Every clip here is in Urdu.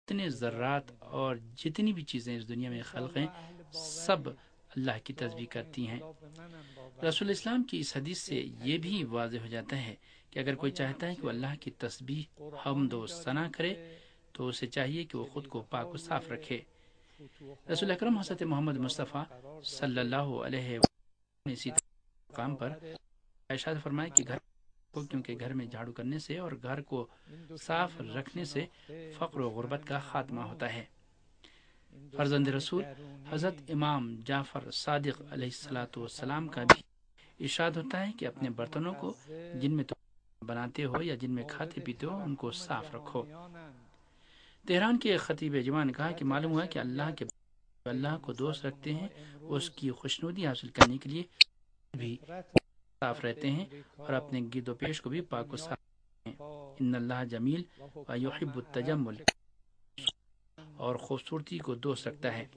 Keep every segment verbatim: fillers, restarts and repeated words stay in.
جتنے ذرات اور جتنی بھی چیزیں اس دنیا میں خلق ہیں سب اللہ کی تسبیح کرتی ہیں۔ رسول اسلام کی اس حدیث سے یہ بھی واضح ہو جاتا ہے کہ اگر کوئی چاہتا ہے کہ وہ اللہ کی تسبیح حمد و ثنا کرے تو اسے چاہیے کہ وہ خود کو پاک و صاف رکھے۔ رسول اکرم حضرت محمد مصطفیٰ صلی اللہ علیہ وسلم نے اسی مقام پر ارشاد فرمایا کہ گھر کو کیونکہ گھر میں جھاڑو کرنے سے اور گھر کو صاف رکھنے سے فقر و غربت کا خاتمہ ہوتا ہے۔ فرزند رسول حضرت امام جعفر صادق علیہ الصلاۃ والسلام کا بھی ارشاد ہوتا ہے کہ اپنے برتنوں کو جن میں تم بناتے ہو یا جن میں کھاتے پیتے ہو ان کو صاف رکھو۔ تہران کے خطیب جمعہ نے کہا کہ معلوم ہوا کہ اللہ کے اللہ کو دوست رکھتے ہیں اس کی خوشنودی حاصل کرنے کے لیے بھی صاف رہتے ہیں اور اپنے گرد و پیش کو بھی پاک و صاف رکھتے ہیں۔ ان اللہ جمیل و یحب التجمل، اور خوبصورتی کو دوست رکھتا ہے۔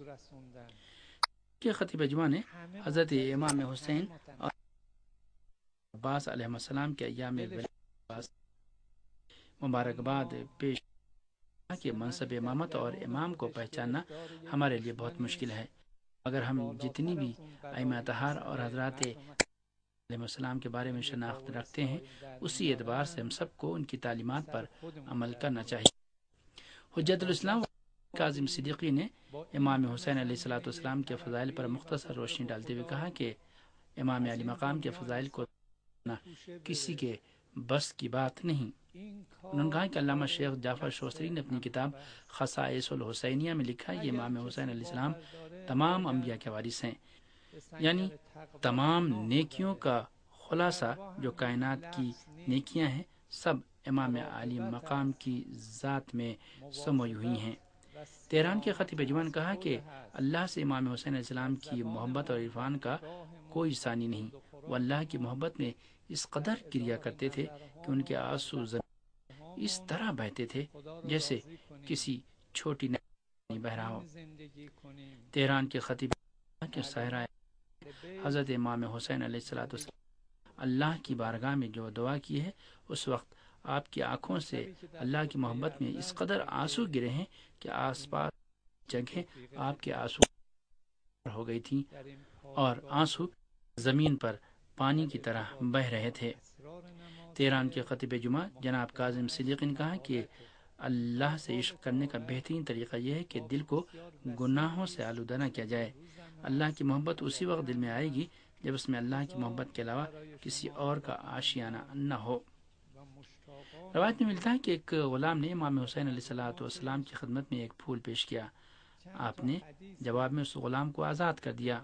کہ خطیب جمعہ نے حضرت امام حسین اور عباس علیہ السلام کے ایام ولادت مبارکباد پیش کہ منصب امامت اور امام کو پہچاننا ہمارے لیے بہت مشکل ہے، اگر ہم جتنی بھی ائمہ طہار اور حضرات علیہ السلام کے بارے میں شناخت رکھتے ہیں اسی اعتبار سے ہم سب کو ان کی تعلیمات پر عمل کرنا چاہیے۔ حجت الاسلام کاظم صدیقی نے امام حسین علیہ الصلوۃ والسلام کے فضائل پر مختصر روشنی ڈالتے ہوئے کہا کہ امام علی مقام کے فضائل کو کسی کے بس کی بات نہیں۔ انہوں نے کہا کہ علامہ شیخ جعفر شوستری نے اپنی کتاب خصائص الحسینیہ میں لکھا ہے، یہ امام حسین علیہ السلام تمام انبیاء کے وارث ہیں، یعنی تمام نیکیوں کا خلاصہ جو کائنات کی نیکیاں ہیں سب امام علی مقام کی ذات میں سموئی ہوئی ہیں۔ تہران کے خطیب جمعہ نے کہا کہ اللہ سے امام حسین علیہ السلام کی محبت اور عرفان کا کوئی ثانی نہیں، وہ اللہ کی محبت میں اس قدر گریا کرتے تھے کہ ان کے آنسو زمین اس طرح بہتے تھے جیسے کسی چھوٹی نہر بہ رہا ہو۔ تہران کے خطیب کے صحرا حضرت امام حسین علیہ السلام اللہ کی بارگاہ میں جو دعا کی ہے اس وقت آپ کی آنکھوں سے اللہ کی محبت میں اس قدر آنسو گرے ہیں کہ آس پاس جگہیں آپ کے آنسو ہو گئی تھی اور آنسو زمین پر پانی کی طرح بہ رہے تھے۔ تہران کے خطیب جمعہ جناب کاظم صدیقی نے کہا کہ اللہ سے عشق کرنے کا بہترین طریقہ یہ ہے کہ دل کو گناہوں سے آلودہ نہ کیا جائے۔ اللہ کی محبت اسی وقت دل میں آئے گی جب اس میں اللہ کی محبت کے علاوہ کسی اور کا آشیانہ نہ ہو۔ روایت میں ملتا ہے کہ ایک غلام نے امام حسین علیہ الصلوۃ والسلام کی خدمت میں ایک پھول پیش کیا، آپ نے جواب میں اس غلام کو آزاد کر دیا۔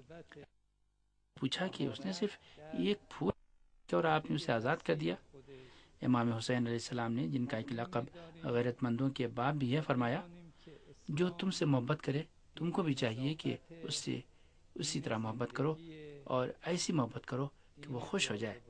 پوچھا کہ اس نے صرف ایک پھول اور آپ نے اسے آزاد کر دیا؟ امام حسین علیہ السلام نے، جن کا ایک لقب غیرت مندوں کے باپ بھی ہے، فرمایا جو تم سے محبت کرے تم کو بھی چاہیے کہ اس سے اسی طرح محبت کرو اور ایسی محبت کرو کہ وہ خوش ہو جائے۔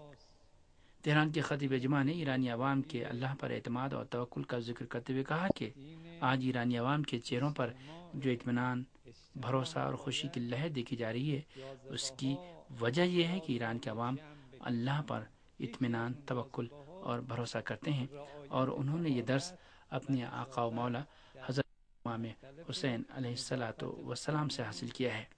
تہران کے خطیب جمعہ نے ایرانی عوام کے اللہ پر اعتماد اور توکل کا ذکر کرتے ہوئے کہا کہ آج ایرانی عوام کے چہروں پر جو اطمینان، بھروسہ اور خوشی کی لہر دیکھی جا رہی ہے اس کی وجہ یہ ہے کہ ایران کے عوام اللہ پر اطمینان، توکل اور بھروسہ کرتے ہیں اور انہوں نے یہ درس اپنے آقا و مولا حضرت امام حسین علیہ الصلوۃ والسلام سے حاصل کیا ہے۔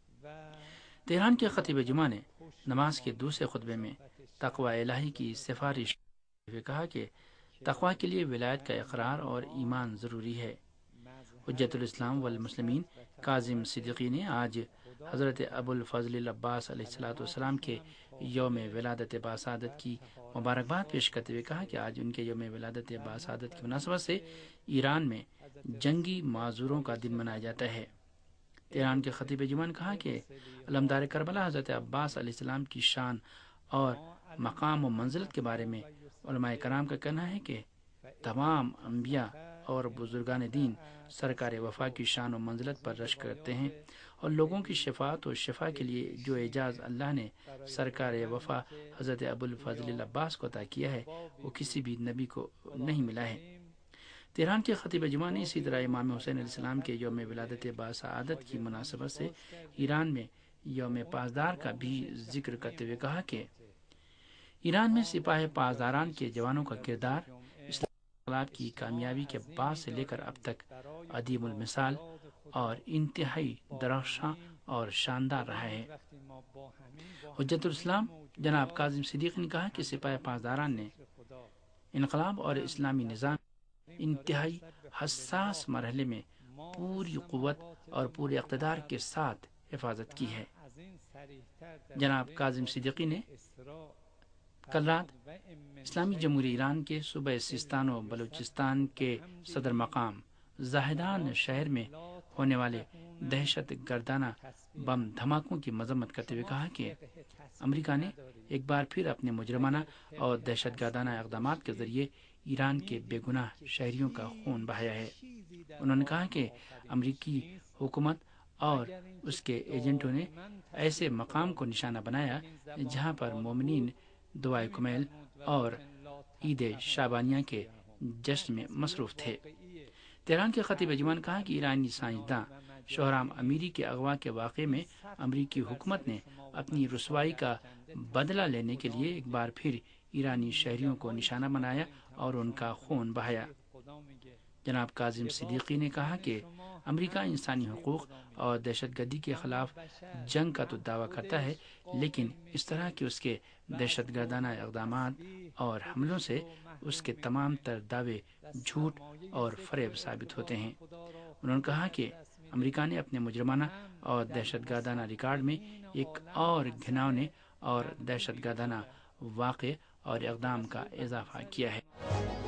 تہران کے خطیب جمعہ نے نماز کے دوسرے خطبے میں تقوی الہی کی سفارش ہوئے کہا کہ تقوی کے لیے ولایت کا اقرار اور ایمان ضروری ہے۔ حجت الاسلام والمسلمین کاظم صدیقی نے آج حضرت ابو الفضل العباس علیہ الصلوۃ والسلام کے یوم ولادت باسعادت کی مبارکباد پیش کرتے ہوئے کہا کہ آج ان کے یوم ولادت باسعادت کی مناسبت سے ایران میں جنگی معذوروں کا دن منایا جاتا ہے۔ تہران کے خطیب جمعہ نے کہا کہ علمدار کربلا حضرت عباس علیہ السلام کی شان اور مقام و منزلت کے بارے میں علماء کرام کا کہنا ہے کہ تمام انبیاء اور بزرگان دین سرکار وفا کی شان و منزلت پر رشک کرتے ہیں اور لوگوں کی شفاعت و شفا کے لیے جو اعزاز اللہ نے سرکار وفا حضرت ابو الفضل العباس کو عطا کیا ہے وہ کسی بھی نبی کو نہیں ملا ہے۔ تہران کے خطیب جمعہ نے اسی طرح امام حسین علیہ السلام کے یوم ولادت باسعادت کی مناسبت سے ایران میں یوم پاسدار کا بھی ذکر کرتے ہوئے کہا کہ ایران میں سپاہ پاسداران کے جوانوں کا کردار اسلام انقلاب کی کامیابی کے بعد سے لے کر اب تک عدیم المثال اور انتہائی درخشاں اور شاندار رہا ہے۔ حجت الاسلام جناب کاظم صدیقی نے کہا کہ سپاہ پاسداران نے انقلاب اور اسلامی نظام انتہائی حساس مرحلے میں پوری قوت اور پورے اقتدار کے ساتھ حفاظت کی ہے۔ جناب کاظم صدیقی نے کل رات اسلامی جمہوریہ ایران کے صوبہ سیستان و بلوچستان کے صدر مقام زاہدان شہر میں ہونے والے دہشت گردانہ بم دھماکوں کی مذمت کرتے ہوئے کہا کہ امریکہ نے ایک بار پھر اپنے مجرمانہ اور دہشت گردانہ اقدامات کے ذریعے ایران کے بے گناہ شہریوں کا خون بہایا ہے۔ انہوں نے کہا کہ امریکی حکومت اور اس کے ایجنٹوں نے ایسے مقام کو نشانہ بنایا جہاں پر مومنین دعائے کمیل اور عید شعبانیہ کے جشن میں مصروف تھے۔ تہران کے خطیب جمعہ نے کہا کہ ایرانی سائنسداں شہرام امیری کے اغوا کے واقعے میں امریکی حکومت نے اپنی رسوائی کا بدلہ لینے کے لیے ایک بار پھر ایرانی شہریوں کو نشانہ بنایا اور ان کا خون بہایا۔ جناب کاظم صدیقی نے کہا کہ امریکہ انسانی حقوق اور دہشت گردی کے خلاف جنگ کا تو دعویٰ کرتا ہے، لیکن اس طرح کے اس کے دہشت گردانہ اقدامات اور حملوں سے اس کے تمام تر دعوے جھوٹ اور فریب ثابت ہوتے ہیں۔ انہوں نے کہا کہ امریکہ نے اپنے مجرمانہ اور دہشت گردانہ ریکارڈ میں ایک اور گھناؤنے اور دہشت گردانہ واقع اور اقدام کا اضافہ کیا ہے۔